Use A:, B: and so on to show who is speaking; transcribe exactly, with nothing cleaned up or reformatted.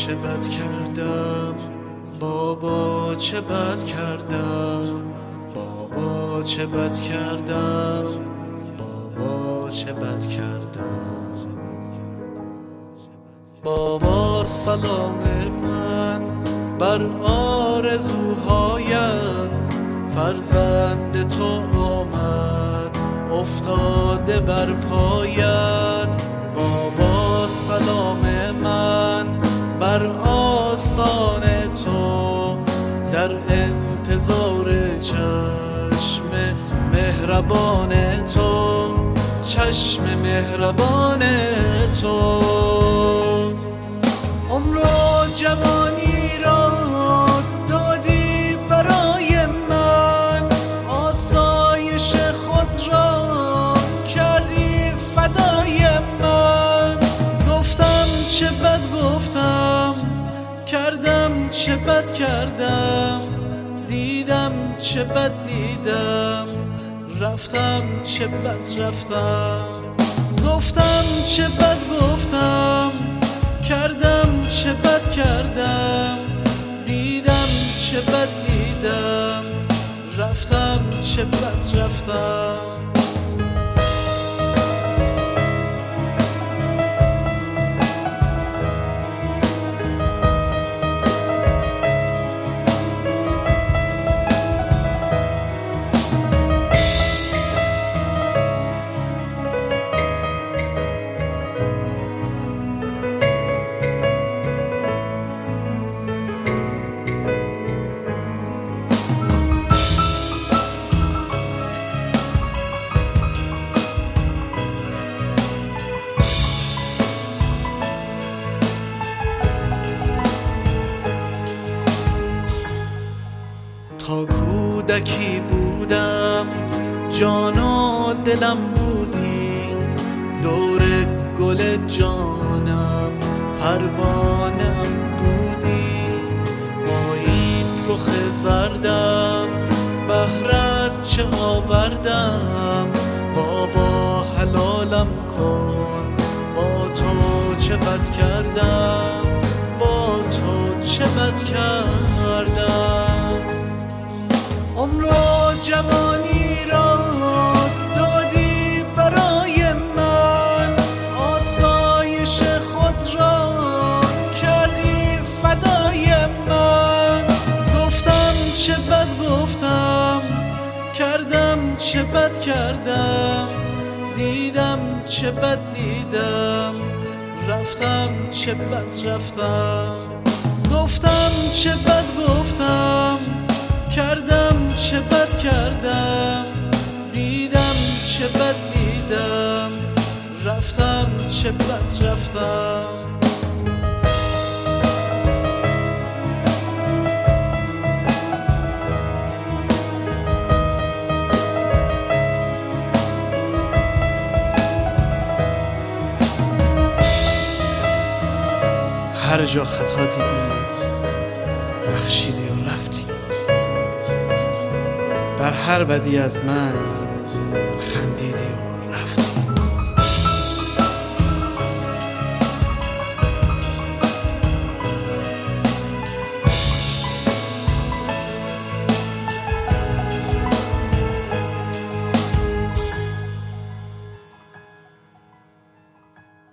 A: چه بد کردم، بابا چه بد کردم، بابا چه بد کردم، بابا چه بد کردم. بابا سلام من بر آرزوهایت، فرزند تو آمد افتاده بر پایت. بابا سلام من بر آسان تو، در انتظار چشم مهربان تو، چشم مهربان تو. عمر و جوانی را دادی برای من، آسایش خود را کردی فدای من. گفتم چه بد گفتم، کردم چه بد کردم، دیدم چه بد دیدم، رفتم چه بد رفتم. گفتم چه بد گفتم، کردم چه بد کردم، دیدم چه بد دیدم، رفتم چه بد رفتم. تا کودکی بودم جان و دلم بودی، دور گل جانم پروانم بودی. با این رخ زردم بهرت چه آوردم، بابا حلالم کن، با تو چه بد کردم، با تو چه بد کردم. عمر و جوانی را دادی برای من، آسایش خود را کردی فدای من. گفتم چه بد گفتم، کردم چه بد کردم، دیدم چه بد دیدم، رفتم چه بد رفتم. گفتم چه بد گفتم، کردم چه بد کردم، دیدم چه بد دیدم، رفتم چه بد رفتم. هر جا خطا دیدی بخشیدی و رفتی، بر هر بدی از من خندیدی و